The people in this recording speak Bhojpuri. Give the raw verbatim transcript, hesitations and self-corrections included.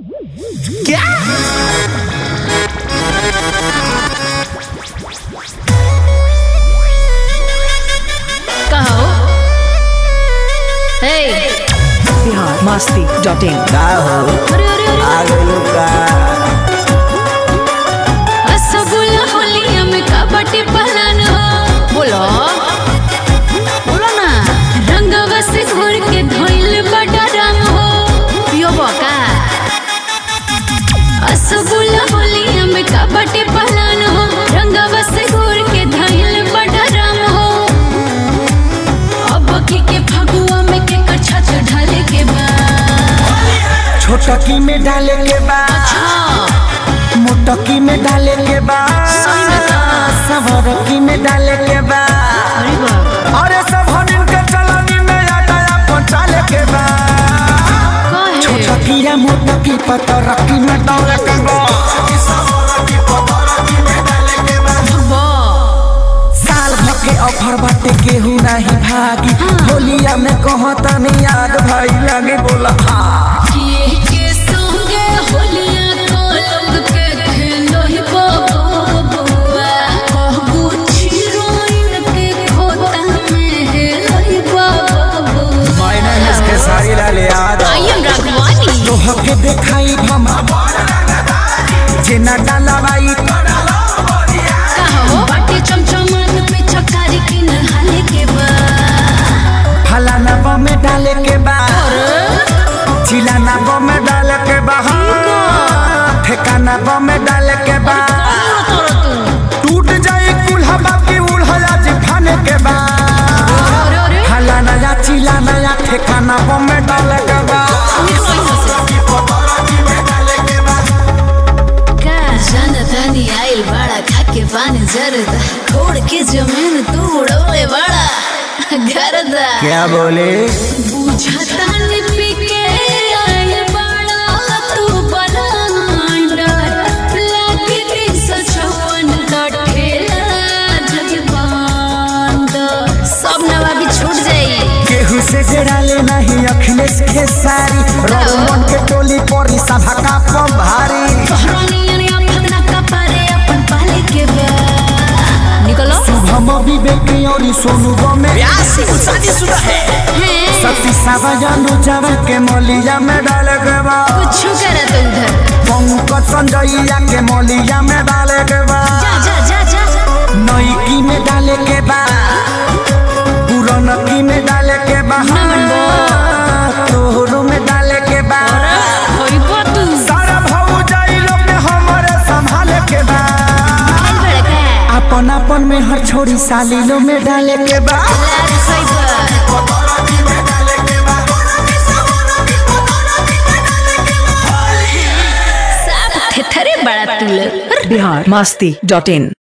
क्या कहो हे बिहार मस्ती डॉट इन का हो आ गइलो का रसगुल्ला होलिया में कबड्डी पहलन हो बोलो बोलो ना रंगवा से घोर के धोइल बड़ा रंग हो पियो बका रसगुल्ला होलिया में कबड्डी पहलन हो रंगवा से घोर के धोइल बड़ा रंग हो अब की के फगुआ में के कच्छा ढाले के बाद छोटकी में डाले के बा मोटकी में डाले के बा सवरकी में डाले के बा अरे बाप अरे सब हनिन के चलनी में आटा पहुंचाले के बा काहे छोटकी या मोटकी पतरकी में डाले के बा बा साल भर के ऑफर बाटे केहू नहीं भागी होलिया में कहता नहीं आग भाई लगे बोला किए के संगे होलिया को लोग के खेलो ही बबुआ कहबू छिरोइन के खोता में हेलो ही बबुआ मैंने इसके सारी लाले याद आई एम राघवानी तोह के देखाई भमा जेना डाला बाई कहो बाटे चमचमान पे चकारी की नहाले के बाद फलाना बा में डाले के बा चिलाना बा में डाले के बा ठेकाना बा में डाले के बा टूट जाए कुल्हा बाकी उल्हा जी खाने के बा अरे अरे फलाना या चिलाना या ठेकाना बा में डाले के बा जनतानी आइल बड़ा खाके पानी जरदा खोड़ के जमीन तू उड़ौले बड़ा गरदा क्या बोले बुझता नि पीके आइल बड़ा तू बलांडर लागे तीन सौ चौवन का ठेला जगबांड सब नवाबी छूट जाई केहू से जड़ाले नहीं अखिलेश के सारी रोमन के टोली परी सभा का पम भारी शुभम विवेक और सोनू गमे शादीशुदा है सती सावजानु जावा के मौलिया में डाले के बा कुछ करे तो उधर पंकज संजयया के मौलिया में डाले के बा जा जा जा जा नईकी में डाले के बा पुरनकी में डाले के बा तोहरो में डाले के बा होई बात सारा भाऊ जाई लोग ने हमरे संभाले के बा अपन अपन में हर छोरी साली लो में डाले के बा सब थेथरे बड़ा तुल बिहार मस्ती डॉट इन